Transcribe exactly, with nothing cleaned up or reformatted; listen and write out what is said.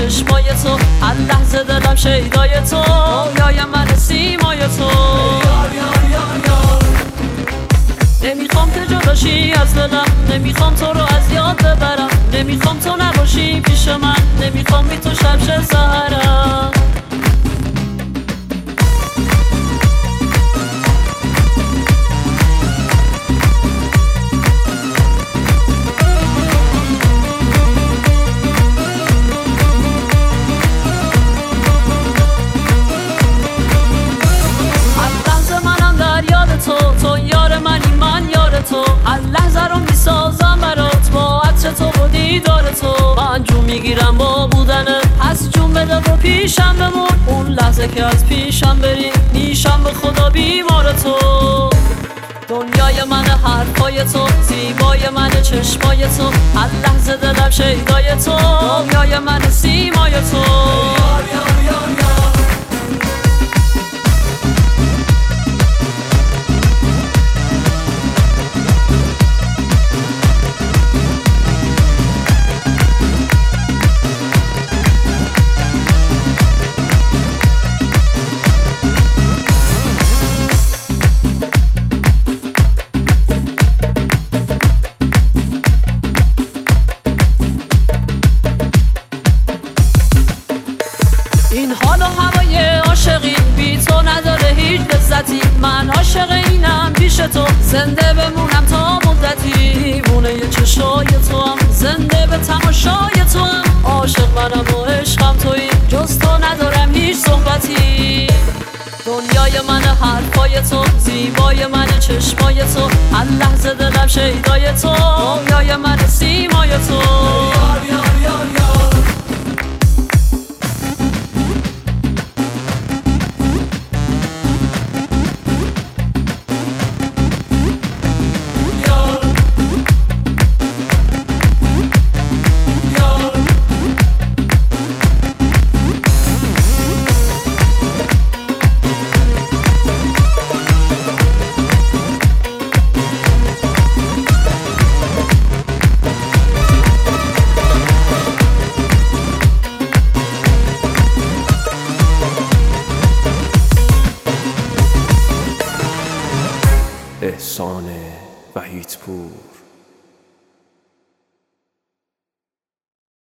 چشمای تو، هر لحظه دلم شیدای تو، رویای من سیمای تو. نمیخوام که جداشی از دلم، نمیخوام تو رو از یاد ببرم، نمیخوام تو نباشی پیش من، نمیخوام بی تو شب شه سهرم. تو تو یار منی من یار تو، هر لحظه رو میسازم برات با عطر تو و دیدار تو. من جون میگیرم با بودنت، پس جون بده و پیشم بمون، اون لحظه که از پیشم بری میشم به خدا بیمار تو. دنیای من حرفای تو، زیبای من چشمای تو، هر لحظه دلم شیدای تو، رویای من سیمای تو. یار یار یار یار. این حال و هوای عاشقی بی تو نداره هیچ لذتی، من عاشق اینم پیش تو، زنده بمونم تا مدتی. دیوونه ی چشای تو هم، زنده به تماشای تو هم، عاشق منم و عشقم تویی، جز تو ندارم هیچ صحبتی. دنیای من حرفای تو، زیبای من چشمای تو، هر لحظه دلم شیدای تو، رویای من سیمای تو. یار یار یار یار. احسان وحیدپور.